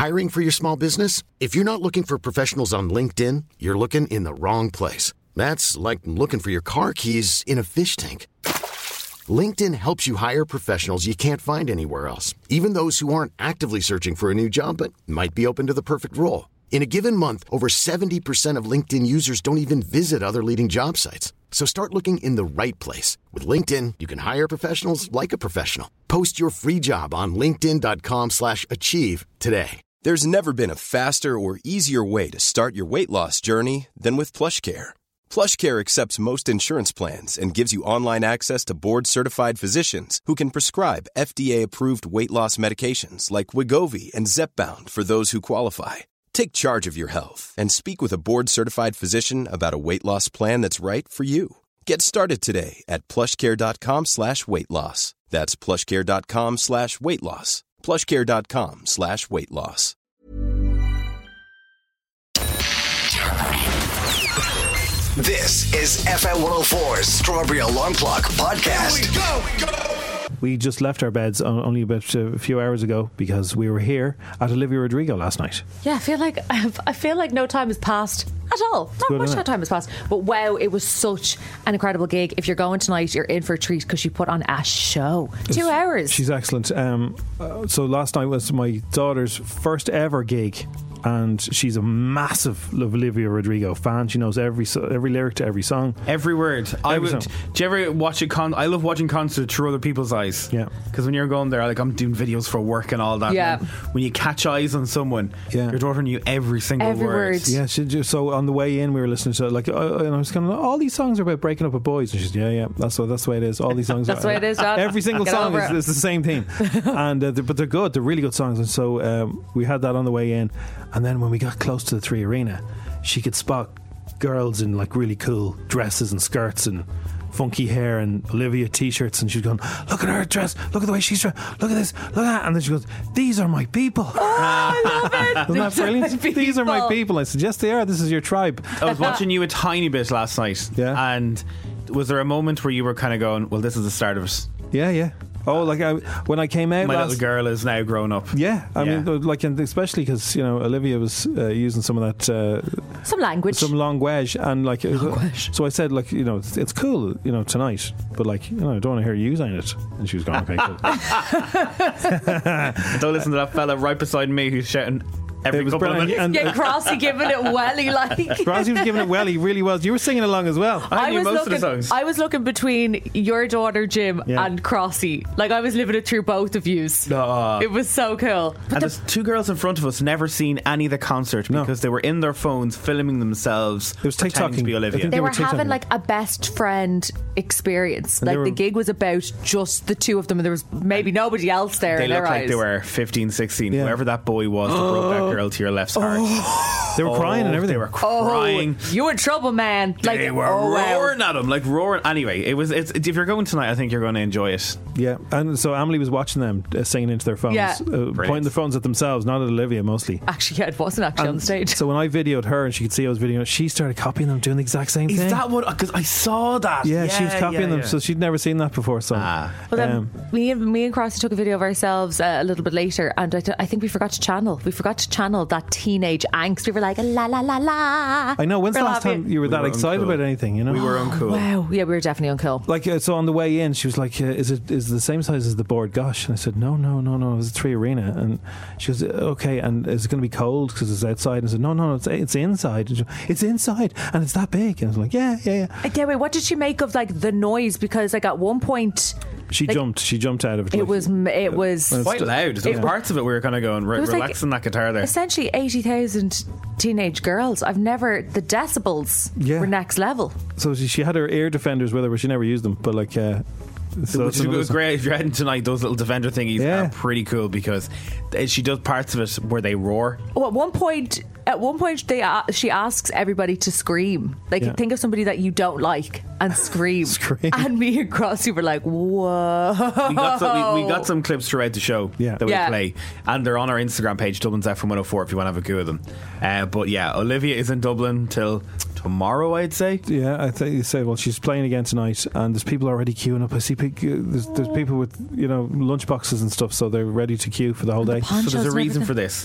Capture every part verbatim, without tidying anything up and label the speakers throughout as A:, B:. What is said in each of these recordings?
A: Hiring for your small business? If you're not looking for professionals on LinkedIn, you're looking in the wrong place. That's like looking for your car keys in a fish tank. LinkedIn helps you hire professionals you can't find anywhere else, even those who aren't actively searching for a new job but might be open to the perfect role. In a given month, over seventy percent of LinkedIn users don't even visit other leading job sites. So start looking in the right place. With LinkedIn, you can hire professionals like a professional. Post your free job on linkedin.com slash achieve today.
B: There's never been a faster or easier way to start your weight loss journey than with PlushCare. PlushCare accepts most insurance plans and gives you online access to board-certified physicians who can prescribe F D A-approved weight loss medications like Wegovy and Zepbound for those who qualify. Take charge of your health and speak with a board-certified physician about a weight loss plan that's right for you. Get started today at plushcare.com slash weight loss. That's plushcare.com slash weight loss. plushcare.com slash weight loss.
C: This is F M one oh four's Strawberry Alarm Clock Podcast.
D: Here we go, we go.
E: We just left our beds only about a few hours ago because we were here at Olivia Rodrigo last night.
F: Yeah, I feel like I feel like no time has passed at all. Not
E: good,
F: much time has passed. But wow, it was such an incredible gig. If you're going tonight, you're in for a treat because she put on a show. Two
E: it's,
F: hours.
E: She's excellent. Um, uh, so last night was my daughter's first ever gig. And she's a massive Olivia Rodrigo fan. She knows every every lyric to every song,
G: every word.
E: Every
G: I would.
E: song.
G: Do you ever watch a con? I love watching concerts through other people's eyes.
E: Yeah,
G: because when you're going there, like I'm doing videos for work and all that.
F: Yeah.
G: And when you catch eyes on someone,
E: yeah.
G: your daughter knew every single
F: every
G: word.
F: word.
E: Yeah, she just, so on the way in, we were listening to like, uh, and I was kind of all these songs are about breaking up with boys, and she's yeah, yeah, that's what that's the way it is. All these songs.
F: That's
E: are,
F: the way it is, John.
E: Every single
F: Get
E: song
F: over
E: is,
F: it.
E: is the same theme, and uh, they're, but they're good. They're really good songs, and so um, we had that on the way in, and then when we got close to the Three Arena, she could spot girls in like really cool dresses and skirts and funky hair and Olivia t-shirts, and she's going, look at her dress, look at the way she's dressed, look at this, look at that, and then she goes, these are my people.
F: Oh, I love it.
E: Isn't that brilliant?
F: These,
E: these are my people. I said, yes they are, this is your tribe.
G: I was watching you a tiny bit last night.
E: Yeah.
G: And was there a moment where you were kind of going, well, this is the start of it?
E: Yeah, yeah. Oh, like I, when I came out,
G: my
E: last,
G: little girl is now grown up.
E: Yeah, I
G: Yeah.
E: mean, like, and especially because you know Olivia was uh, using some of that, uh,
F: some language,
E: some language, and like,
F: language.
E: So I said, like, you know, it's, it's cool, you know, tonight, but like, you know, I don't want to hear you using it. And she was going, okay, cool.
G: Don't listen to that fella right beside me who's shouting every couple of minutes.
E: And,
F: yeah, Crossy giving it welly like.
E: Crossy was giving it well. He really was. You were singing along as well.
G: I,
F: I
G: knew
F: was
G: most
F: looking,
G: of the songs.
F: I was looking between your daughter Jim
E: Yeah.
F: and Crossy. Like I was living it through both of yous.
G: Uh,
F: It was so cool. But
G: and
F: the,
G: there's two girls in front of us never seen any of the concert
E: No.
G: because they were in their phones filming themselves.
E: It was
G: pretending to
E: TikToking.
G: be
E: I
G: Olivia.
E: think
F: they
E: they
F: were
E: were TikToking.
F: having like a best friend experience.
E: And
F: Like
E: they were-
F: the gig was about just the two of them, and there was maybe nobody else there.
G: They
F: in
G: looked
F: their
G: like
F: eyes.
G: they were fifteen, sixteen.
E: Yeah.
G: Whoever that boy was that broke that girl to your left's heart.
E: They were crying and
G: Oh,
E: everything.
G: They were
F: Oh,
G: crying.
F: you in trouble, man! Like
G: They were
F: oh, wow.
G: roaring at him, like roaring. Anyway, it was. It's, if you're going tonight, I think you're going to enjoy it.
E: Yeah, and so Emily was watching them uh, singing into their phones,
F: Yeah.
E: uh, pointing the phones at themselves, not at Olivia mostly.
F: Actually, yeah, it wasn't actually on
E: And
F: the stage.
E: So when I videoed her and she could see I was videoing, she started copying them, doing the exact same
G: Is
E: thing.
G: that what? Because I saw that.
E: Yeah, she was copying
G: yeah,
E: them,
G: yeah.
E: so she'd never seen that before. So,
G: Ah.
F: Well, then
E: um,
F: me and me and Crossy took a video of ourselves uh, a little bit later, and I, th- I think we forgot to channel. We forgot to channel that teenage angst. We were like la la la la.
E: I know. When's the
F: We're
E: last
F: laughing.
E: time you were
G: We
E: that
G: were
E: excited
G: uncool.
E: about anything? You know,
G: We were uncool.
F: Wow, yeah, we were definitely uncool.
E: Like, uh, so on the way in, she was like, uh, "Is it is it the same size as the board?" Gosh, and I said, "No, no, no, no. It's a Three Arena." And she goes, "Okay, and is it going to be cold because it's outside?" And I said, "No, no, no. It's it's inside. And she, it's inside, and it's that big." And I was like, "Yeah, yeah, yeah."
F: Uh, yeah, wait, what did she make of like the noise? Because like at one point,
E: She
F: like,
E: jumped. She jumped out of it.
F: it
E: like,
F: was m- it was
E: Well,
G: Quite loud. There were parts of it we were kind of going, re-
F: It was like-
G: relaxing that guitar there.
F: essentially eighty thousand teenage girls. I've never the decibels
E: Yeah.
F: were next level.
E: So she, she had her ear defenders with her, but she never used them. But like, uh, so
G: Which
E: that's another
G: is
E: song.
G: great if you're heading tonight. Those little Defender thingies
E: Yeah.
G: are pretty cool because th- she does parts of it where they roar.
F: Oh, at one point, at one point, they uh, she asks everybody to scream. Like,
E: Yeah.
F: think of somebody that you don't like and scream.
E: Scream.
F: And me and Crossy were like, "Whoa!"
G: We got some, we, we got some clips throughout the show
E: Yeah.
G: that we
F: Yeah.
G: play, and they're on our Instagram page, Dublin's F M one oh four, if you want to have a go at them. Uh, but yeah, Olivia is in Dublin till tomorrow, I'd say.
E: Yeah, I think you say, well, she's playing again tonight, and there's people already queuing up. I see pe- there's, there's people with, you know, lunch boxes and stuff, so they're ready to queue for the whole day.
G: So there's a
F: and
G: reason
F: everything.
G: for this.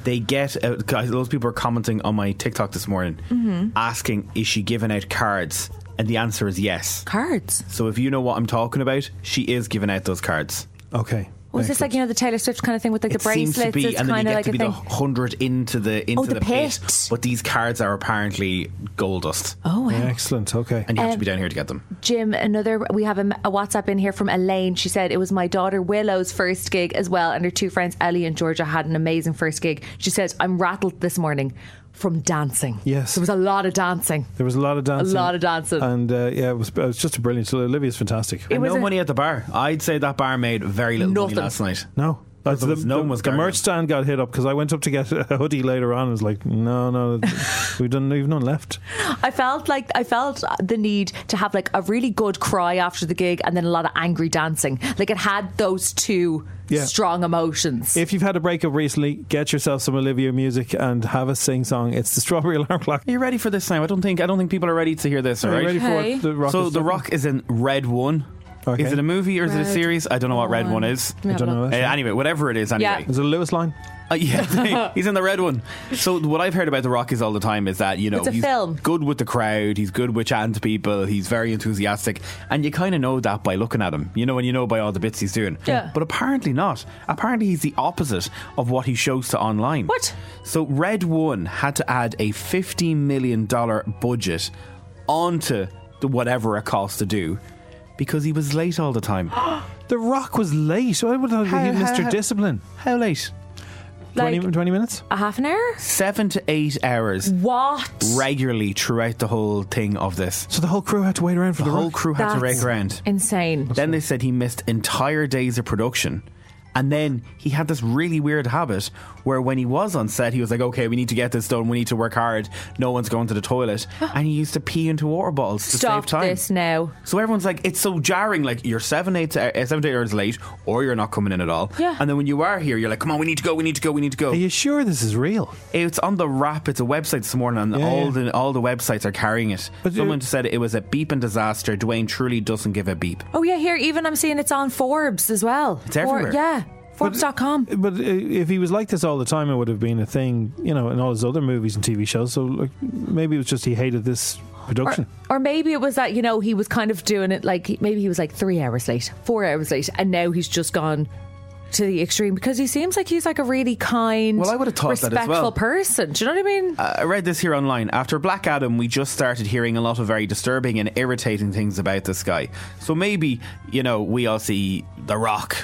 G: they get uh, guys, those people are commenting on my TikTok this morning mm-hmm. asking, is she giving out cards? And the answer is yes.
F: Cards?
G: So if you know what I'm talking about, she is giving out those cards.
E: Okay.
F: Was this like, you know, the Taylor Swift kind of thing with like
G: it
F: the bracelets?
G: Seems to be,
F: it's
G: and then you get
F: like
G: to be the hundred into the into
F: oh, the,
G: the
F: pit.
G: pit. But these cards are apparently gold dust.
F: Oh, wow.
E: Yeah, excellent. Okay.
G: And you have
F: um,
G: to be down here to get them.
F: Jim, another, we have a, a WhatsApp in here from Elaine. She said it was my daughter Willow's first gig as well, and her two friends Ellie and Georgia had an amazing first gig. She says, I'm rattled this morning from dancing.
E: Yes.
F: There was a lot of dancing.
E: There was a lot of dancing.
F: A lot of dancing.
E: And uh, yeah, it was, it was just a brilliant. So Olivia's fantastic.
F: It
G: and
F: was
G: no
F: a,
G: money at the bar. I'd say that bar made very little
F: Nothing.
G: money last night.
E: No. Like the,
G: no one was
E: the, the merch stand got hit up because I went up to get a hoodie later on and was like, no, no, we've done, we've none left.
F: I felt like I felt the need to have like a really good cry after the gig and then a lot of angry dancing. Like it had those two yeah. strong emotions.
E: If you've had a breakup recently, get yourself some Olivia music and have a sing song. It's the Strawberry Alarm Clock.
G: Are you ready for this now? I don't think I don't think people are ready to hear this. All
E: Are
G: right,
E: you ready
F: okay.
E: for what the Rock
G: so
E: is
G: the
E: talking?
G: Rock is in Red One.
E: Okay.
G: Is it a movie or is
F: Red
G: it a series? I don't know what Red One is.
E: I don't know.
G: Uh, anyway, whatever it is, anyway.
F: Yeah.
E: Is it a Lewis line?
G: Uh, yeah, he's in the Red One. So what I've heard about The Rock is all the time is that, you know,
F: It's a
G: he's
F: film.
G: good with the crowd, he's good with chatting to people, he's very enthusiastic, and you kind of know that by looking at him, you know, and you know by all the bits he's doing.
F: Yeah.
G: But apparently not. Apparently he's the opposite of what he shows to online.
F: What?
G: So Red One had to add a fifty million dollars budget onto the whatever it costs to do because he was late all the time.
E: The Rock was late. Why would I
G: How-
E: be Mister
G: how-
E: Discipline?
G: How late?
E: twenty,
F: Like
E: twenty minutes?
F: a half an hour?
G: Seven to eight hours
F: What?
G: regularly throughout the whole thing of this.
E: So the whole crew had to wait around for
G: The
E: the,
G: whole
E: Rock?
G: crew had to
F: That's
G: rake around.
F: insane.
G: Then they said he missed entire days of production. And then he had this really weird habit where when he was on set, he was like, okay, we need to get this done. We need to work hard. No one's going to the toilet. And he used to pee into water bottles to
F: Stop
G: save time.
F: this now.
G: So everyone's like, it's so jarring. Like, you're seven, eight, uh, seven to eight hours late, or you're not coming in at all.
F: Yeah.
G: And then when you are here, you're like, come on, we need to go, we need to go, we need to go.
E: Are you sure this is real?
G: It's on the Wrap. It's a website this morning, and
E: Yeah,
G: all
E: yeah.
G: the all the websites are carrying it.
E: But
G: Someone
E: it-
G: said it was a beeping disaster. Dwayne truly doesn't give a beep.
F: Oh yeah, here even I'm seeing it's on Forbes as well.
G: It's everywhere.
F: Yeah. Forbes dot com.
E: But uh, if he was like this all the time, it would have been a thing, you know, in all his other movies and T V shows. So like, maybe it was just he hated this production.
F: Or, or maybe it was that, you know, he was kind of doing it like, maybe he was like three hours late, four hours late, and now he's just gone to the extreme because he seems like he's like a really kind,
G: Well, I would have thought that as
F: respectful
G: well.
F: person. Do you know what I mean?
G: Uh, I read this here online. After Black Adam, we just started hearing a lot of very disturbing and irritating things about this guy. So maybe, you know, we all see The Rock,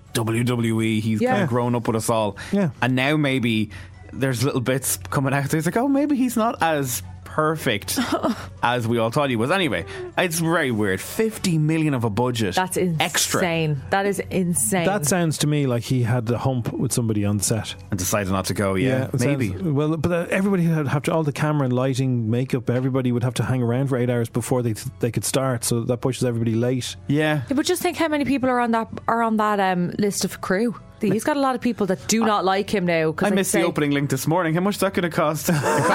G: W W E, he's
F: Yeah.
G: kind of grown up with us all.
E: Yeah.
G: And now maybe there's little bits coming out. It's like, oh, maybe he's not as perfect as we all thought he was. Anyway, it's very weird. fifty million of a budget.
F: That's insane.
G: Extra.
F: That is insane.
E: That sounds to me like he had a hump with somebody on set.
G: And decided not to go, yeah.
E: it
G: maybe.
E: sounds- well, but uh, everybody would have to, all the camera and lighting, makeup, everybody would have to hang around for eight hours before they they could start. So that pushes everybody late.
G: Yeah.
F: Yeah, but just think how many people are on that are on that um, list of crew. He's got a lot of people that do not like him now. 'cause
G: I
F: like
G: missed
F: say,
G: the opening link this morning. How much is that going to cost? a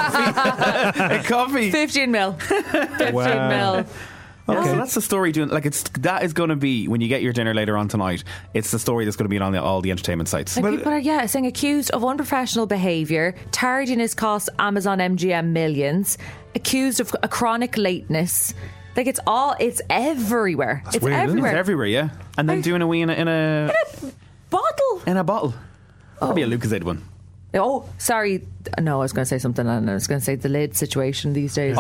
G: coffee? a coffee?
F: fifteen mil. fifteen
E: Wow.
F: mil.
G: Yeah,
E: Okay.
G: so that's the story. Doing like it's that is going to be when you get your dinner later on tonight. It's the story that's going to be on the, all the entertainment sites.
F: Like people are, yeah, saying accused of unprofessional behaviour, tardiness costs Amazon M G M millions, accused of a chronic lateness. Like it's all, it's everywhere. it's
E: weird, isn't it?
F: everywhere.
G: It's everywhere, yeah. And then doing a wee in a in a,
F: Bottle.
G: in a bottle. Probably a Lucozade one.
F: Oh, sorry. No, I was going to say something, and I was going to say the lid situation these days.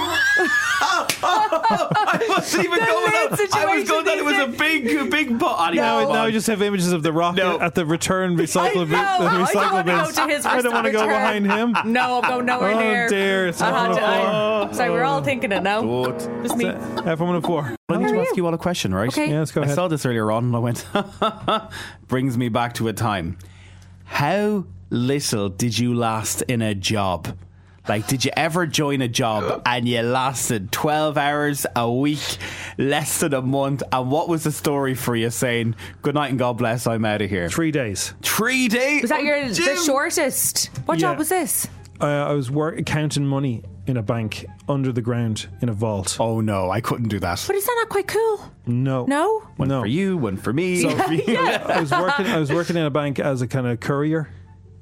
G: I wasn't even
F: The
G: going.
F: lid
G: That. I was
F: situation
G: going that it was a
F: these
G: big, big bottle.
E: Now, now I just have images of the Rock
G: No.
E: at the return recycle bin.
F: know.
E: The
F: I
E: recycle
F: don't wanna go
E: bins.
F: to his
E: I don't want to go
F: return.
E: behind him.
F: No, I'm going nowhere
E: Oh,
F: near.
E: dear, it's
F: I had
E: on
F: to,
E: the
F: I,
E: floor.
F: sorry, we're all thinking it now.
G: But
F: Just me.
E: F one oh four.
G: I need
F: How
G: to
F: are
G: ask
F: you?
G: you all a question, right?
F: Okay.
E: Yeah, let's go
G: I
E: ahead.
G: saw this earlier on and I went, brings me back to a time. How little did you last in a job? Like, did you ever join a job and you lasted twelve hours a week, less than a month? And what was the story for you saying, good night and God bless, I'm out of here?
E: Three days.
G: Three days?
F: Was that your
G: Jim?
F: the shortest? What
E: Yeah.
F: job was this?
E: Uh, I was work, counting money in a bank under the ground in a vault.
G: Oh no, I couldn't do that.
F: But is that not quite cool?
E: No.
F: No?
G: One
E: No.
G: for you, one for me.
E: I was working. I was working in a bank as a kind of courier.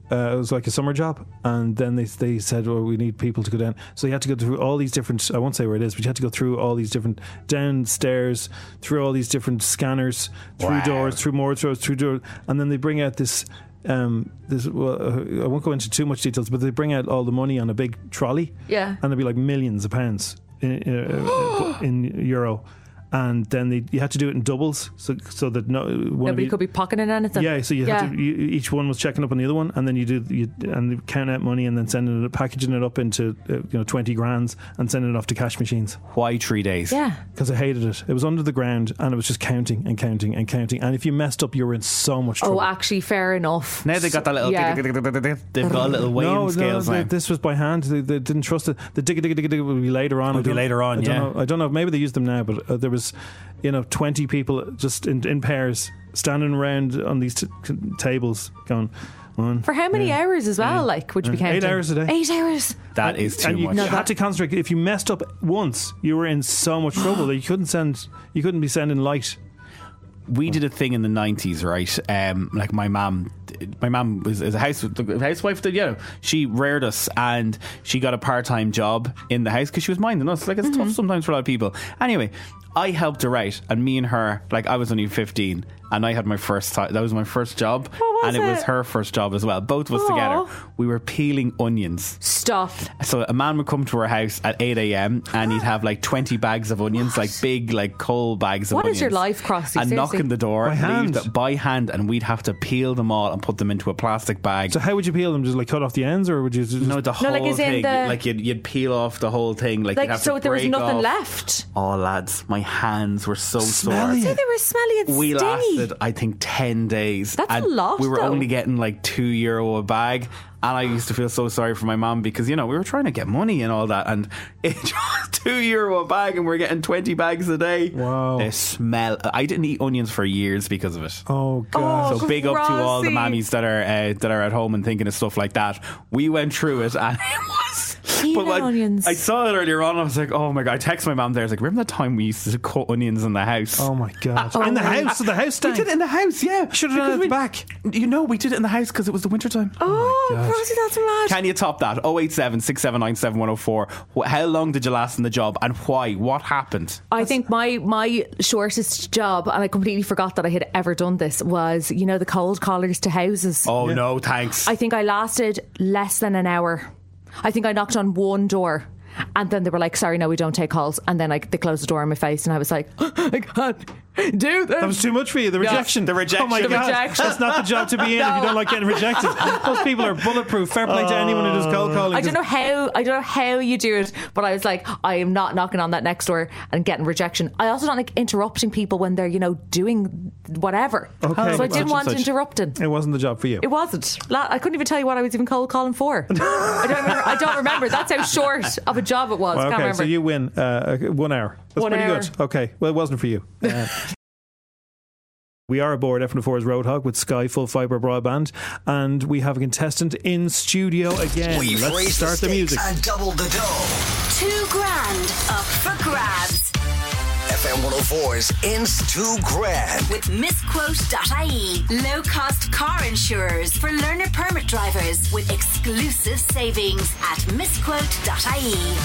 E: Uh, it was like a summer job, and then they they said, "Well, we need people to go down." So you had to go through all these different. I won't say where it is, but you had to go through all these different downstairs, through all these different scanners, through
G: Wow.
E: doors, through more doors, through doors, and then they bring out this. Um, this well, uh, I won't go into too much details, but they bring out all the money on a big trolley,
F: Yeah.
E: and there'd be like millions of pounds in, uh, in euro. And then they, you had to do it in doubles, so so that no one
F: Nobody
E: of you,
F: could be pocketing anything.
E: yeah. So you
F: Yeah.
E: had to, you, each one was checking up on the other one, and then you do you and they count out money, and then sending it, packaging it up into uh, you know twenty grands, and sending it off to cash machines.
G: Why three days?
F: Yeah.
E: Because I hated it. It was under the ground, and it was just counting and counting and counting. And if you messed up, you were in so much trouble.
F: Oh, actually, fair enough.
G: Now they got that little.
F: Yeah.
G: They've got a little weighing
E: no,
G: scales
E: no,
G: now.
E: they- this was by hand. They, they didn't trust it. The digga digga digga digga would be later on.
G: Would
E: I
G: be
E: don't-
G: later on,
E: I don't
G: yeah.
E: know. I don't know. Maybe they use them now, but uh, there was, you know, twenty people just in, in pairs standing around on these t- t- tables going. One,
F: For how many
E: yeah,
F: hours as well?
E: yeah,
F: Like, would you be
E: yeah.
F: counting?
E: Eight hours a day.
F: Eight hours.
G: That is too
E: and you
G: much.
F: No,
E: had
F: that-
E: to concentrate. If you messed up once, you were in so much trouble that you couldn't send. You couldn't be sending light.
G: We did a thing in the nineties, right? Um, like my mum, my mum was is a house the housewife. That you know, she reared us, and she got a part time job in the house because she was minding us. Like it's
F: Mm-hmm.
G: tough sometimes for a lot of people. Anyway, I helped her out, and me and her, like I was only fifteen, and I had my first time. That was my first job,
F: What was
G: and it,
F: it?
G: was her first job as well. Both of us
F: Aw.
G: together. We were peeling onions.
F: Stop.
G: So a man would come to our house at eight a.m. and he'd have like twenty bags of onions, like big, like coal bags of
F: What
G: onions.
F: is your life, Crossy?
G: And knock
F: Seriously.
G: on the door,
E: By
G: leave
E: hand?
G: the- by hand, and we'd have to peel them all and put them into a plastic bag.
E: So how would you peel them? Just like cut off the ends, or would you just
G: no, the whole
F: like, as in
G: thing.
F: the-
G: Like you'd, you'd peel off the whole thing. Like, you'd
F: Like,
G: have
F: so
G: to
F: there was
G: break
F: nothing
G: off.
F: left.
G: Oh, lads, my hands were so
E: Smelly.
G: sore.
F: So they were smelly and
G: We
F: stingy.
G: lasted, I think, ten days.
F: That's a
G: and
F: lot,
G: We were
F: though.
G: only getting like two euro a bag. And I used to feel so sorry for my mum because, you know, we were trying to get money and all that. And it was two euro a bag and we're getting twenty bags a day.
E: Wow.
G: The smell. I didn't eat onions for years because of it.
E: Oh god!
F: Oh,
G: So big up to all the
F: Grassy.
G: mammies that are uh, that are at home and thinking of stuff like that. We went through it and it was.
F: Peeling
G: like,
F: onions.
G: I saw it earlier on. I was like, oh my god! I texted my mum there. I was like, remember the time we used to cut onions in the house?
E: Oh my god!
F: Oh
E: in the
F: my-
E: house, so the house
G: we
E: stank.
G: did it in the house. Yeah,
E: Should have done it at
G: Because
E: the back.
G: we- You know, we did it in the house because it was the winter time.
F: Oh,
E: God.
F: Crossy, that's mad.
G: Can you top that? oh eight seven, six seven nine, seven one oh four. Wh- How long did you last in the job and why? What happened?
F: I think my my shortest job, and I completely forgot that I had ever done this, was, you know, the cold collars to houses.
G: Oh, no, thanks.
F: I think I lasted less than an hour. I think I knocked on one door. And then they were like, sorry, no, we don't take calls. And then like, they closed the door in my face and I was like, I can't do this.
E: That was too much for you. The
F: Yeah.
E: rejection.
G: The rejection.
E: Oh my
G: The
E: god!
F: rejection.
E: That's not the job to be in if you don't like getting rejected. Those people are bulletproof. Fair play to anyone who does cold calling.
F: I don't know how I don't know how you do it, but I was like, I am not knocking on that next door and getting rejection. I also don't like interrupting people when they're, you know, doing whatever.
E: Okay.
F: So I
E: Such
F: didn't
E: and
F: want
E: such.
F: interrupting.
E: It wasn't the job for you.
F: It wasn't. La- I couldn't even tell you what I was even cold calling for. I don't remember. I don't remember. That's how short of a job it was.
E: Well,
F: Can't
E: okay,
F: remember.
E: so you win uh, one hour. That's
F: One
E: pretty
F: hour.
E: good. Okay, well, it wasn't for you. Uh, we are aboard F one oh four's Roadhog with Sky Full Fibre Broadband, and we have a contestant in studio again.
C: We've
E: Let's
C: raised
E: start
C: the
E: the music.
C: stakes and doubled the dough.
D: Two grand up for grabs
C: F M one oh four's Inst two grand.
D: with misquote dot I E. Low cost car insurers for learner permit drivers with exclusive savings at misquote dot I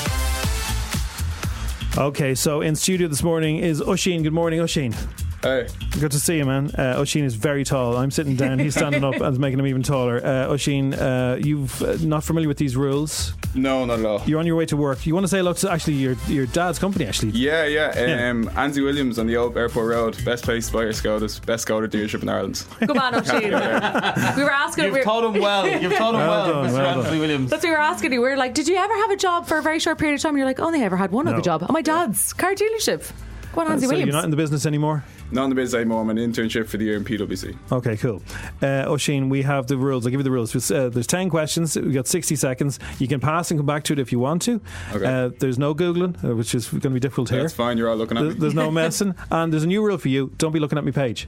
D: E.
E: Okay, so in studio this morning is Oisín. Good morning, Oisín.
H: Hey.
E: Good to see you, man. Uh, Oisín is very tall. I'm sitting down. He's standing up and making him even taller. Uh, Oisín, uh, you've uh, not familiar with these rules.
H: No, not at all.
E: You're on your way to work. You want to say hello to actually your your dad's company, actually.
H: Yeah, yeah.
E: Yeah.
H: Um, Andy Williams on the old airport road. Best place to buy your Skodas. Best Skoda dealership in Ireland.
F: Come on, Oisín. We were asking. we were,
G: him well. You've told him
E: Well done,
G: Mister
E: well
G: Anthony
E: done.
G: Williams.
F: That's what we were asking you. We were like, did you ever have a job for a very short period of time? And you're like, only ever had one
E: No.
F: other job. Oh, my dad's car dealership. Go on, Andy
E: so
F: Williams.
E: you're not in the business anymore?
H: Not in the business anymore. I'm an internship for the year in P W C.
E: Okay, cool. Uh, Oisín, we have the rules. I'll give you the rules. There's, uh, there's ten questions. We've got sixty seconds. You can pass and come back to it if you want to.
H: Okay.
E: Uh, there's no Googling, uh, which is going to be difficult here.
H: That's fine. You're all looking at
E: There's,
H: me.
E: there's no messing. And there's a new rule for you. Don't be looking at me page.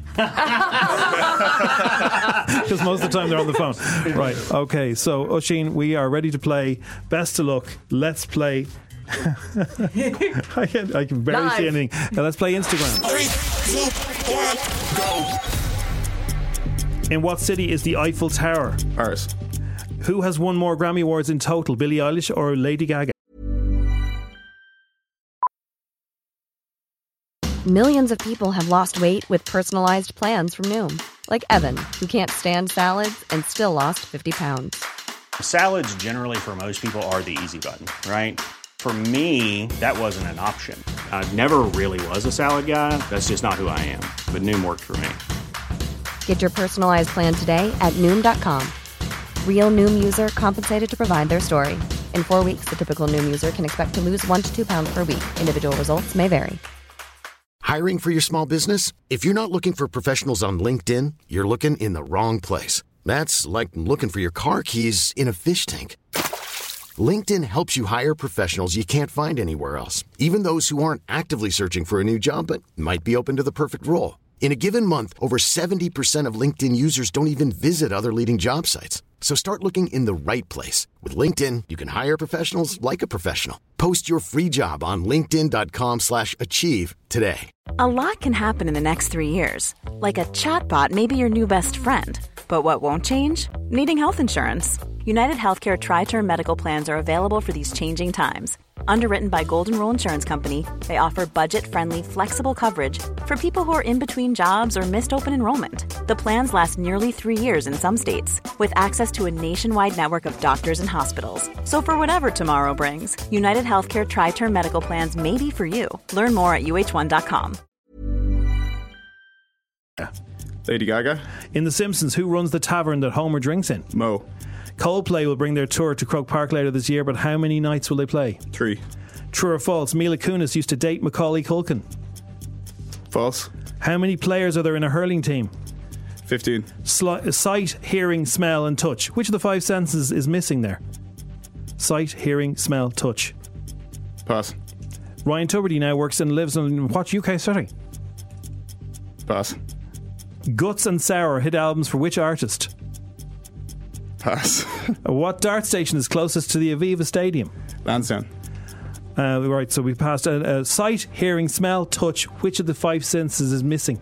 E: Because most of the time they're on the phone. Right. Okay. So, Oisín, we are ready to play. Best of luck. Let's play. I, can, I can barely
F: Live.
E: see anything. Uh, let's play Instagram. In what city is the Eiffel Tower?
H: Paris.
E: Who has won more Grammy Awards in total, Billie Eilish or Lady Gaga?
I: Millions of people have lost weight with personalized plans from Noom. Like Evan, who can't stand salads and still lost fifty pounds.
J: Salads generally for most people are the easy button, right? For me, that wasn't an option. I never really was a salad guy. That's just not who I am. But Noom worked for me.
I: Get your personalized plan today at Noom dot com. Real Noom user compensated to provide their story. In four weeks, the typical Noom user can expect to lose one to two pounds per week. Individual results may vary.
A: Hiring for your small business? If you're not looking for professionals on LinkedIn, you're looking in the wrong place. That's like looking for your car keys in a fish tank. LinkedIn helps you hire professionals you can't find anywhere else, even those who aren't actively searching for a new job but might be open to the perfect role. In a given month, over seventy percent of LinkedIn users don't even visit other leading job sites. So start looking in the right place. With LinkedIn, you can hire professionals like a professional. Post your free job on linkedin dot com slash achieve today.
K: A lot can happen in the next three years. Like a chatbot may be your new best friend. But what won't change? Needing health insurance. United Healthcare Tri-Term Medical Plans are available for these changing times. Underwritten by Golden Rule Insurance Company, they offer budget-friendly, flexible coverage for people who are in between jobs or missed open enrollment. The plans last nearly three years in some states, with access to a nationwide network of doctors and hospitals. So for whatever tomorrow brings, United Healthcare Tri-Term Medical Plans may be for you. Learn more at U H one dot com.
H: Lady Gaga.
E: In The Simpsons, who runs the tavern that Homer drinks in?
H: Mo.
E: Coldplay will bring their tour to Croke Park later this year, but how many nights will they play?
H: Three.
E: True or false? Mila Kunis used to date Macaulay Culkin.
H: False.
E: How many players are there in a hurling team?
H: Fifteen.
E: Sli- sight, hearing, smell and touch. Which of the five senses is missing there? Sight, hearing, smell, touch.
H: Pass.
E: Ryan Tuberty now works and lives in what U K city?
H: Pass.
E: Guts and Sour hit albums for which artist?
H: Pass.
E: What dart station is closest to the Aviva Stadium?
H: Lansdowne.
E: Uh, right, so we passed uh, uh, sight, hearing, smell, touch. Which of the five senses is missing?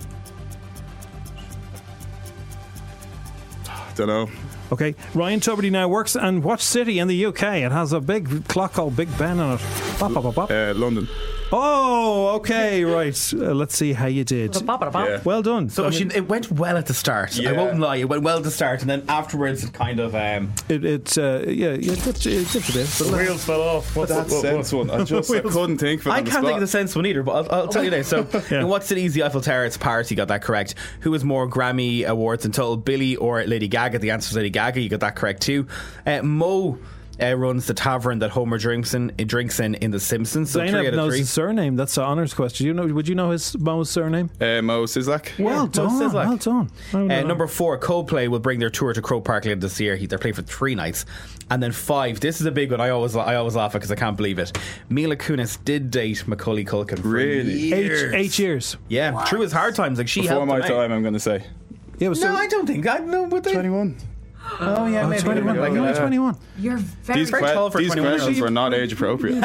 H: Don't know.
E: Okay, Ryan Tuberty now works in what city in the U K? It has a big clock called Big Ben on it. Bop, bop, bop, bop.
H: Uh, London.
E: Oh, okay, right. Uh, let's see how you did.
H: Yeah.
E: Well done.
G: So
E: I
G: she,
E: mean,
G: it went well at the start.
H: Yeah.
G: I won't lie, it went well at the start, and then afterwards it kind of um,
E: it, it uh, yeah, yeah, it dipped, it dipped a bit. But
H: The wheels fell off. What's that sense one? I just I couldn't think of it.
G: I
H: on the
G: can't
H: spot.
G: think of the sense one either, but I'll, I'll tell you now. So,
E: Yeah.
G: in what city is the Eiffel Tower? It's Paris. You got that correct. Who has more Grammy awards in total, Billie or Lady Gaga? The answer is Lady Gaga. You got that correct too. Uh, Mo uh, runs the tavern that Homer drinks in, uh, drinks in in The Simpsons. So three
E: Zainab
G: out of
E: knows
G: three.
E: his surname. That's the honours question. You know? Would you know his Mo's surname?
H: Uh, Mo Sizlak.
E: Well
G: Mo
E: done.
G: Sizlak.
E: Well done. Oh,
G: Uh,
E: no.
G: number four, Coldplay will bring their tour to Croke Park later this year. They're playing for three nights. And then five, this is a big one. I always I always laugh at because I can't believe it. Mila Kunis did date Macaulay Culkin for
H: Really?
G: years.
E: Eight, eight years.
G: Yeah, through his hard times. Like she
H: Before
G: helped
H: my
G: him out.
H: time, I'm going to say.
E: Yeah, it was
G: No, I don't think. I know what they.
H: twenty-one.
G: Oh yeah,
E: oh,
G: maybe.
E: twenty-one.
G: Like,
E: No,
G: uh,
E: twenty-one.
F: You're very
H: These,
G: very
H: que-
G: tall for
H: these
G: twenty-one
H: questions
G: year
H: were not age appropriate.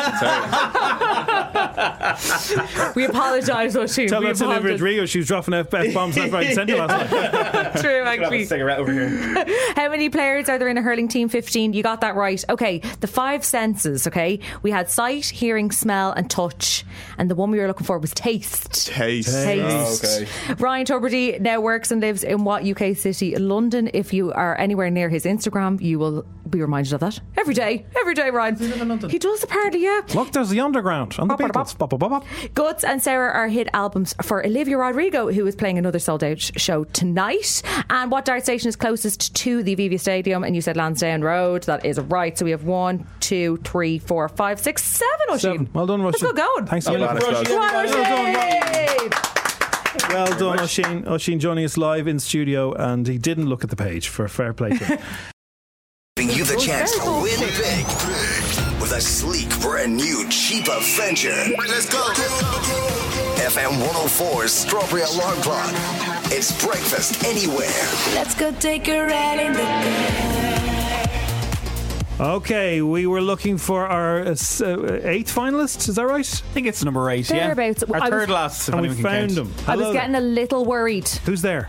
F: We apologise, Oisin.
E: Tell
F: we
E: that to Olivia
F: apologise.
E: Rodrigo. She was dropping F bombs left, right, and centre last night.
F: True,
G: Have a
F: actually.
G: cigarette over here.
F: How many players are there in a hurling team? fifteen. You got that right. Okay, the five senses, okay? We had sight, hearing, smell and touch. And the one we were looking for was taste.
H: Taste.
F: Taste.
H: Oh, okay.
F: Ryan Tuberty now works and lives in what U K city? London. If you are anywhere near his Instagram, you will be reminded of that. Every day. Every day, Ryan. Does he live in London? He does, apparently, yeah.
E: Look, there's the Underground and the
F: Bop, bop,
E: Beatles. Bop, bop, bop, bop.
F: Guts and Sarah are hit albums for Olivia Rodrigo, who is playing another sold out show tonight. And what dart station is closest to the Aviva Stadium? And you said Lansdowne Road. That is right. So we have one, two, three, four, five, six, seven. Oisin.
E: Seven. Well done, Roisin.
F: Let's go going.
E: Thanks
H: Oh,
E: again.
H: glad it's close.
F: Come on, Oisin.
E: Well done, Oisin. Oisin joining us live in studio, and he didn't look at the page for fair play to him.
C: Giving you the chance to win big with a sleek, brand new Jeep Avenger. Let's go. F M one oh four's Strawberry Alarm Clock. It's breakfast anywhere.
D: Let's go take a ride in the
E: Okay, we were looking for our uh, s- uh, eighth finalists. Is that right?
G: I think it's number eight.
F: Thereabouts.
G: Yeah, our
F: I
G: third
F: was-
G: last. if
E: And we
G: anyone can
E: found
G: count.
E: them.
F: I was
E: Hello
F: getting a little worried.
E: Who's there?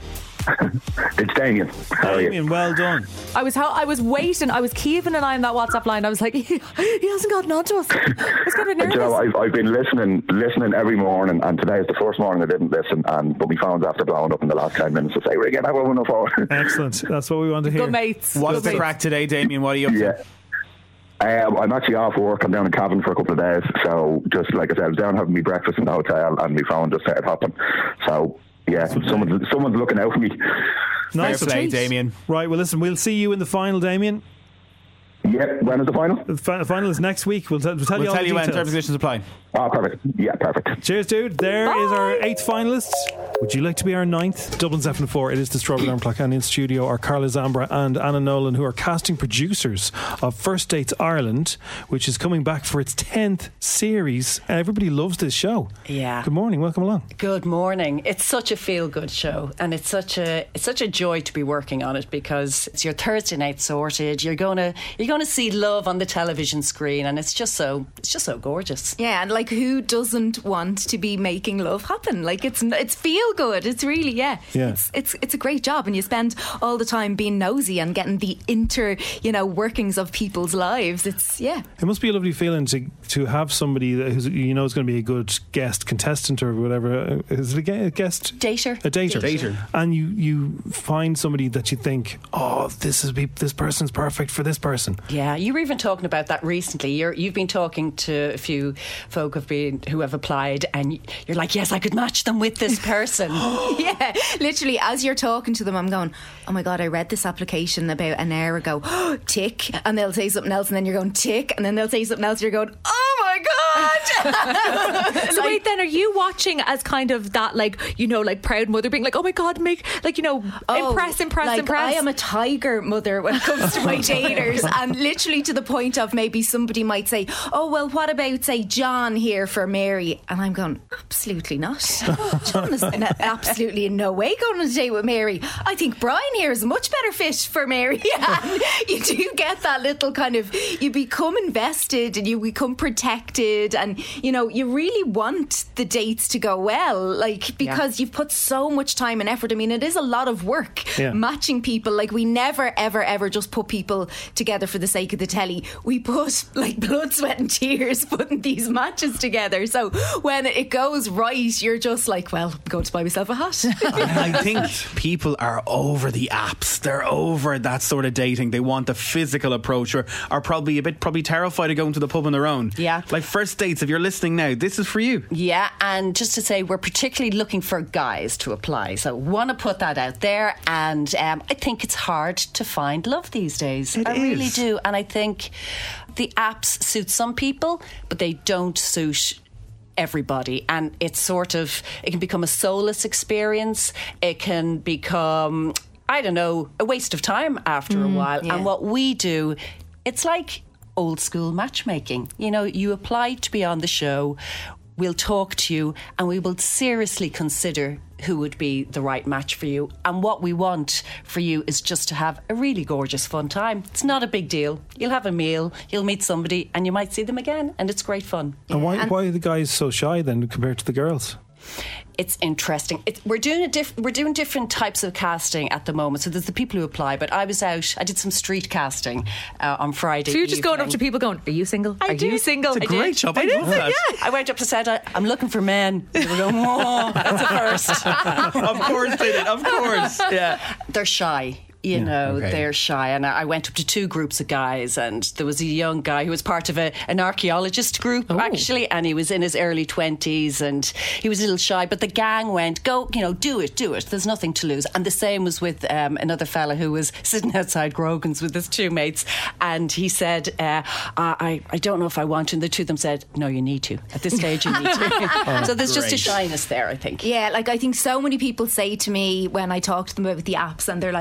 L: It's Damien. How are you?
E: Damien, well done.
F: I was ho- I was waiting. I was keeping an eye on that WhatsApp line. I was like, he, he hasn't gotten on to us. I was kind of nervous.
L: You know, I've, I've been listening, listening every morning, and today is the first morning I didn't listen. And but my phone's after blowing up in the last ten minutes to say we're again. one oh four.
E: Excellent. That's what we want to hear.
F: Good mates.
G: What's
F: Good
G: the
F: mates.
G: crack today, Damien? What are you up to?
L: Yeah. Um, I'm actually off work. I'm down in Cavan for a couple of days. So, just like I said, I was down having my breakfast in the hotel, and my phone just started hopping. So, yeah, someone's someone's looking out for me.
E: Nice
G: Fair play, Damien.
E: Right, well, listen, we'll see you in the final, Damien.
L: Yeah, when is the final?
E: The fi- final is next week. We'll, t- we'll tell
G: We'll
E: you all
G: tell
E: the
G: you when
E: details.
G: terms and conditions apply.
L: Oh, perfect. Yeah, perfect.
E: Cheers, dude. There is our eighth finalist. Would you like to be our ninth? Dublin seven four. It is the Strawberry Alarm Clock, and in studio are Carla Zambra and Anna Nolan, who are casting producers of First Dates Ireland, which is coming back for its tenth series. Everybody loves this show.
M: Yeah.
E: Good morning. Welcome along.
M: Good morning. It's such a feel-good show, and it's such a it's such a joy to be working on it because it's your Thursday night sorted. You're gonna you're gonna see love on the television screen, and it's just so it's just so gorgeous.
N: Yeah, and like who doesn't want to be making love happen? Like it's it's feel good. It's really yeah.
E: Yeah.
N: It's it's it's a great job, and you spend all the time being nosy and getting the inter you know workings of people's lives. It's yeah.
E: It must be a lovely feeling to to have somebody that who's, you know is going to be a good guest contestant or whatever. Is it a guest?
N: Dater.
E: A dater.
G: Dater.
E: And you, you find somebody that you think, oh, this is this person's perfect for this person.
M: Yeah, you were even talking about that recently. You're, you've been talking to a few folk have been, who have applied, and you're like, yes, I could match them with this person.
N: Yeah, literally, as you're talking to them, I'm going, oh my God, I read this application about an hour ago. Tick, and they'll say something else, and then you're going tick, and then they'll say something else, and you're going, oh my God.
F: So wait, then are you watching as kind of that, like, you know, like proud mother being like, oh my God, make, like, you know,
N: Oh,
F: impress, impress,
N: like
F: impress?
N: I am a tiger mother when it comes to my daters, and literally to the point of maybe somebody might say, oh well, what about say John here for Mary? And I'm going, absolutely not. John is n- absolutely in no way going on a date with Mary. I think Brian here is a much better fit for Mary. And you do get that little kind of, you become invested and you become protected, and you know you really want the dates to go well, like because yeah. you've put so much time and effort. I mean, it is a lot of work yeah. matching people. Like we never ever ever just put people together for the sake of the telly. We put like blood, sweat and tears putting these matches together. So when it goes right, you're just like, well, I'm going to buy myself a hat.
G: I think people are over the apps. They're over that sort of dating. They want the physical approach, or are probably a bit probably terrified of going to the pub on their own.
M: Yeah.
G: Like First Dates, if you're listening now, this is for you.
M: Yeah, and just to say, we're particularly looking for guys to apply. So want to put that out there. And um, I think it's hard to find love these days.
G: It
M: I
G: is.
M: really do. And I think the apps suit some people, but they don't suit everybody, and it's sort of it can become a soulless experience. It can become, I don't know, a waste of time after mm, a while. Yeah. And what we do, it's like old school matchmaking. You know, you apply to be on the show, we'll talk to you, and we will seriously consider who would be the right match for you. And what we want for you is just to have a really gorgeous fun time. It's not a big deal. You'll have a meal, you'll meet somebody, and you might see them again, and it's great fun.
E: And why, and why are the guys so shy then compared to the girls?
M: It's interesting. It, we're doing a diff, we're doing different types of casting at the moment. So there's the people who apply, but I was out. I did some street casting uh, on Friday.
F: So you're just
M: evening.
F: going up to people, going, "Are you single?
M: I
F: Are
M: did.
F: you single?"
G: It's a
F: I
G: great
F: did.
G: job. I,
F: I
G: love
F: did,
G: that.
M: Yeah. I went up to said, I, "I'm looking for men." They were going, "Whoa, that's a first."
G: Of course they did. Of course, yeah.
M: They're shy. You
G: Yeah,
M: know,
G: okay.
M: they're shy. And I went up to two groups of guys, and there was a young guy who was part of a, an archaeologist group, oh. actually, and he was in his early twenties, and he was a little shy, but the gang went, go, you know, do it, do it. There's nothing to lose. And the same was with um, another fella who was sitting outside Grogan's with his two mates, and he said, uh, I, I don't know if I want to. And the two of them said, no, you need to. At this stage, you need to.
E: Oh,
M: so there's
E: great.
M: just a shyness there, I think.
N: Yeah, like I think so many people say to me when I talk to them about the apps, and they're like,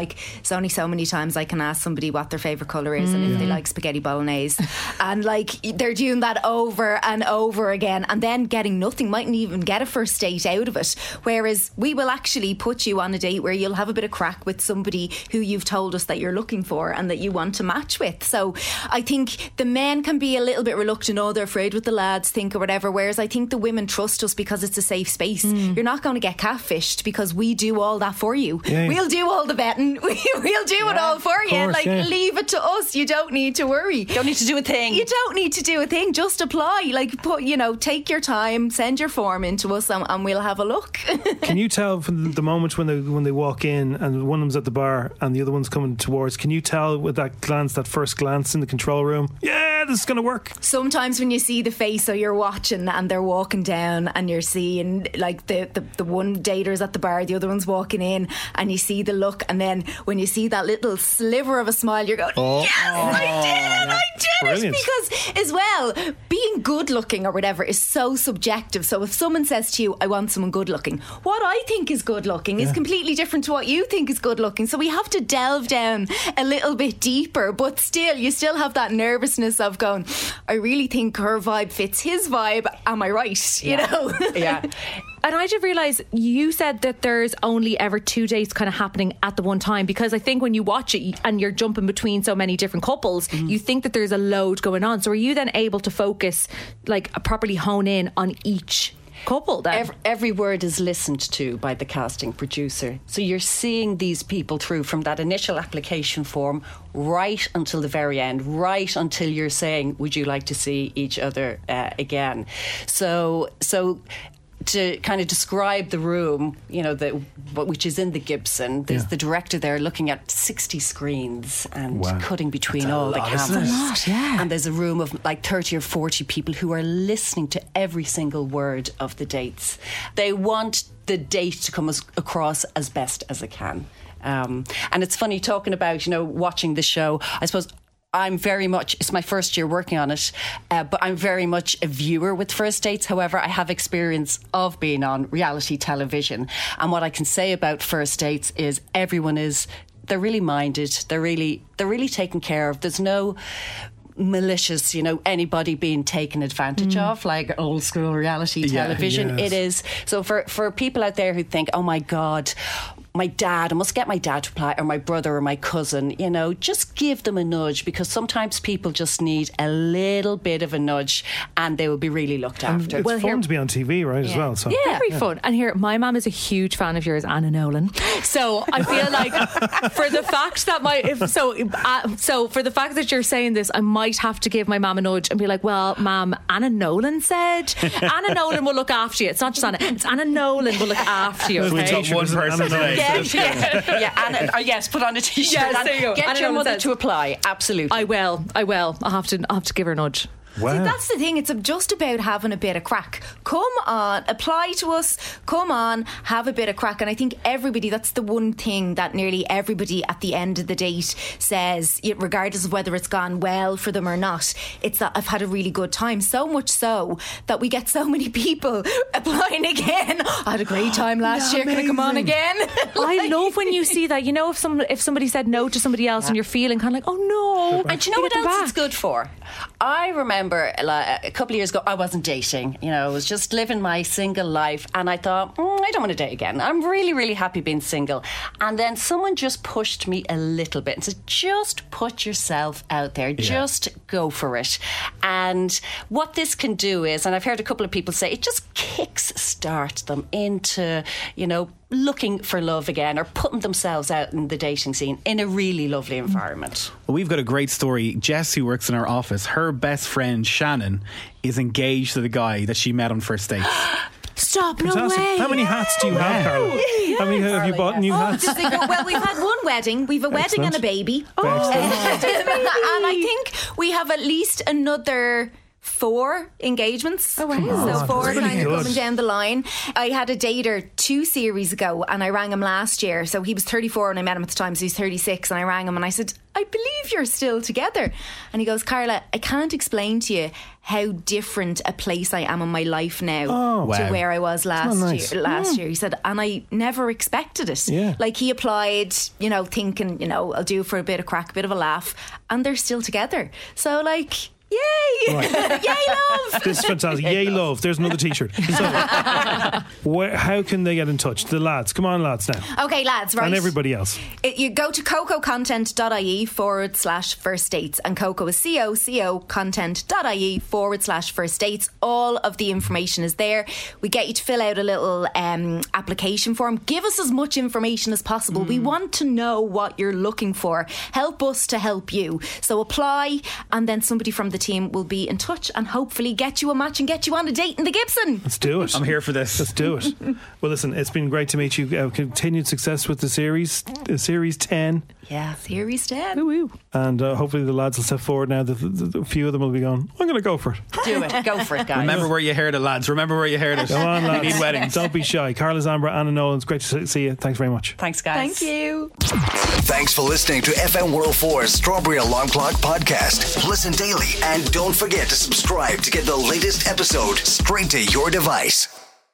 N: there's only so many times I can ask somebody what their favourite colour is mm. and if
E: Yeah.
N: they like spaghetti bolognese. And like they're doing that over and over again and then getting nothing, mightn't even get a first date out of it. Whereas we will actually put you on a date where you'll have a bit of crack with somebody who you've told us that you're looking for and that you want to match with. So I think the men can be a little bit reluctant, oh, they're afraid what the lads think or whatever, whereas I think the women trust us because it's a safe space. Mm. You're not going to get catfished because we do all that for you.
E: Yeah, yeah.
N: We'll do all the vetting. We'll do yeah, it all for you.
E: course,
N: like
E: yeah.
N: leave it to us. You don't need to worry.
M: Don't need to do a thing.
N: You don't need to do a thing. Just apply. Like put, you know, take your time, send your form into us, and, and we'll have a look.
E: Can you tell from the moment when they when they walk in and one of them's at the bar and the other one's coming towards? Can you tell with that glance, that first glance in the control room? Yeah, this is going to work.
N: Sometimes when you see the face, so you're watching and they're walking down, and you're seeing like the the, the one dater's at the bar, the other one's walking in, and you see the look, and then when you see that little sliver of a smile, you're going,
E: oh.
N: yes,
E: oh.
N: I did it, I did
E: Brilliant.
N: it. Because as well, being good looking or whatever is so subjective. So if someone says to you, I want someone good looking, what I think is good looking is
E: Yeah.
N: completely different to what you think is good looking. So we have to delve down a little bit deeper, but still, you still have that nervousness of going, I really think her vibe fits his vibe. Am I right? You
M: Yeah.
N: know?
M: Yeah.
F: And I did realise you said that there's only ever two dates kind of happening at the one time, because I think when you watch it and you're jumping between so many different couples, mm. you think that there's a load going on. So are you then able to focus, like properly hone in on each couple then?
M: Every, every word is listened to by the casting producer. So you're seeing these people through from that initial application form right until the very end, right until you're saying, would you like to see each other uh, again? So, so to kind of describe the room, you know, the which is in the Gibson, there's
E: Yeah.
M: the director there looking at sixty screens and
E: Wow.
M: cutting between
E: That's a
M: all the
E: lot, isn't
M: cameras.
E: it?
F: That's a lot, yeah.
M: And there's a room of like thirty or forty people who are listening to every single word of the dates. They want the date to come as, across as best as it can. Um, and it's funny talking about, you know, watching the show. I suppose I'm very much, it's my first year working on it, uh, but I'm very much a viewer with First Dates. However, I have experience of being on reality television. And what I can say about First Dates is everyone is, they're really minded. They're really, they're really taken care of. There's no malicious, you know, anybody being taken advantage mm. of, like old school reality
E: Yeah,
M: television.
E: yes.
M: It is. So for, for people out there who think, oh my God, my dad, I must get my dad to apply, or my brother or my cousin, you know, just give them a nudge, because sometimes people just need a little bit of a nudge and they will be really looked
E: And
M: after.
E: it's
F: Well,
E: fun
F: here-
E: to be on T V, right, as well. So.
F: Yeah, very fun. And here, my mum is a huge fan of yours, Anna Nolan. So I feel like for the fact that my if so uh, so for the fact that you're saying this, I might have to give my mum a nudge and be like, well, mum, Anna Nolan said Anna Nolan will look after you. It's not just Anna, it's Anna Nolan will look after you.
E: We
F: Okay?
E: got one person today.
M: yeah, yeah, yeah. Anna, oh, yes, put on a t-shirt.
F: Yes,
M: and
F: there you go.
M: Get
F: Anna
M: your
F: Nolan
M: mother
F: says.
M: to apply. Absolutely.
F: I will. I will. I'll have to. I'll have to give her a nudge.
E: Wow.
N: See, that's the thing. It's just about having a bit of crack. Come on, apply to us. Come on, have a bit of crack. And I think everybody, that's the one thing that nearly everybody at the end of the date says, regardless of whether it's gone well for them or not, it's that I've had a really good time. So much so that we get so many people applying again. I had a great time last year. Can I come on again?
F: I love when you see that. You know, if some if somebody said no to somebody else, yeah. and you're feeling kind of like, oh no.
M: And do you know what else it's good for? I remember like, a couple of years ago, I wasn't dating. You know, I was just living my single life, and I thought, mm, I don't want to date again. I'm really, really happy being single. And then someone just pushed me a little bit and said, just put yourself out there. Yeah. Just go for it. And what this can do is, and I've heard a couple of people say, it just kicks start them into, you know, looking for love again, or putting themselves out in the dating scene in a really lovely environment.
G: Well, we've got a great story. Jess, who works in our office, her best friend Shannon is engaged to the guy that she met on First Dates.
F: Stop, no
E: Fantastic.
F: way.
E: How many hats do you have, Carla? How many have you bought new
N: Oh,
E: hats?
N: does it go- well, we've had one wedding. We've a wedding
E: Excellent.
N: and a baby.
E: Oh,
N: and I think we have at least another four engagements.
F: Oh, wow.
N: So four
E: That's
N: kind
E: really
N: of
E: good.
N: coming down the line. I had a dater two series ago and I rang him last year. So he was thirty-four and I met him at the time, so he's thirty-six, and I rang him and I said, I believe you're still together. And he goes, Carla, I can't explain to you how different a place I am in my life now
E: Oh,
N: to
E: wow.
N: where I was last
E: nice?
N: year. Last
E: Mm.
N: year, he said, and I never expected it.
E: Yeah.
N: Like he applied, you know, thinking, you know, I'll do it for a bit of crack, a bit of a laugh, and they're still together. So like, yay,
E: Right.
N: yay, love.
E: This is fantastic. Yay, love. There's another T-shirt. So, where, how can they get in touch? The lads. Come on, lads, now.
N: Okay, lads, right.
E: And everybody else.
N: It, you go to cococontent.ie forward slash first dates, and Coco is C O C O content.ie forward slash first dates. All of the information is there. We get you to fill out a little um, application form. Give us as much information as possible. We want to know what you're looking for. Help us to help you. So apply, and then somebody from the team will be in touch and hopefully get you a match and get you on a date in the Gibson.
E: Let's do it.
G: I'm here for this.
E: Let's do it. Well, listen, it's been great to meet you. Uh, continued success with the series, uh, Series ten.
N: Yeah, Series ten.
F: Woo-woo.
E: And uh, hopefully the lads will step forward now. The, the, the, a few of them will be going, I'm going to go for it.
M: Do it. Go for it, guys.
G: Remember where you heard it, lads. Remember where you heard it.
E: Come on, lads.
G: You need weddings.
E: Don't be shy. Carla Zambra, Anna Nolan, it's great to see you. Thanks very much.
M: Thanks, guys.
N: Thank you.
C: Thanks for listening to F M one oh four's Strawberry Alarm Clock podcast. Listen daily and don't forget to subscribe to get the latest episode straight to your device.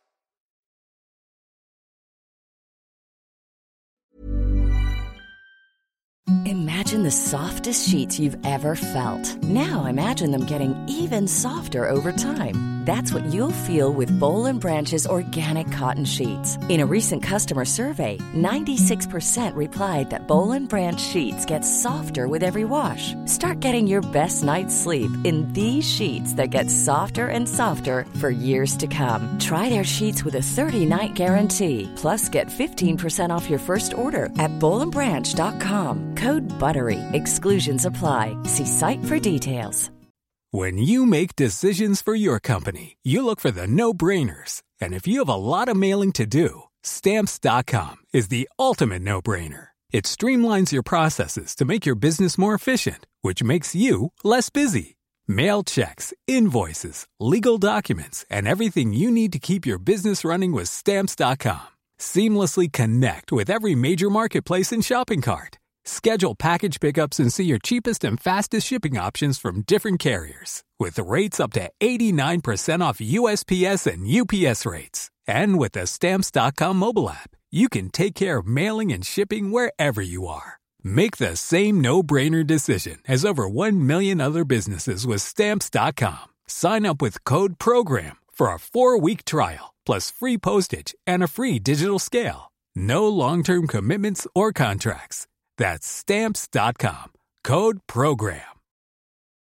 O: Imagine the softest sheets you've ever felt. Now imagine them getting even softer over time. That's what you'll feel with Boll and Branch's organic cotton sheets. In a recent customer survey, ninety-six percent replied that Boll and Branch sheets get softer with every wash. Start getting your best night's sleep in these sheets that get softer and softer for years to come. Try their sheets with a thirty-night guarantee. Plus, get fifteen percent off your first order at boll and branch dot com. Code BUTTERY. Exclusions apply. See site for details.
P: When you make decisions for your company, you look for the no-brainers. And if you have a lot of mailing to do, Stamps dot com is the ultimate no-brainer. It streamlines your processes to make your business more efficient, which makes you less busy. Mail checks, invoices, legal documents, and everything you need to keep your business running with Stamps dot com. Seamlessly connect with every major marketplace and shopping cart. Schedule package pickups and see your cheapest and fastest shipping options from different carriers. With rates up to eighty-nine percent off U S P S and U P S rates. And with the Stamps dot com mobile app, you can take care of mailing and shipping wherever you are. Make the same no-brainer decision as over one million other businesses with Stamps dot com. Sign up with code PROGRAM for a four-week trial, plus free postage and a free digital scale. No long-term commitments or contracts. That's Stamps dot com. Code PROGRAM.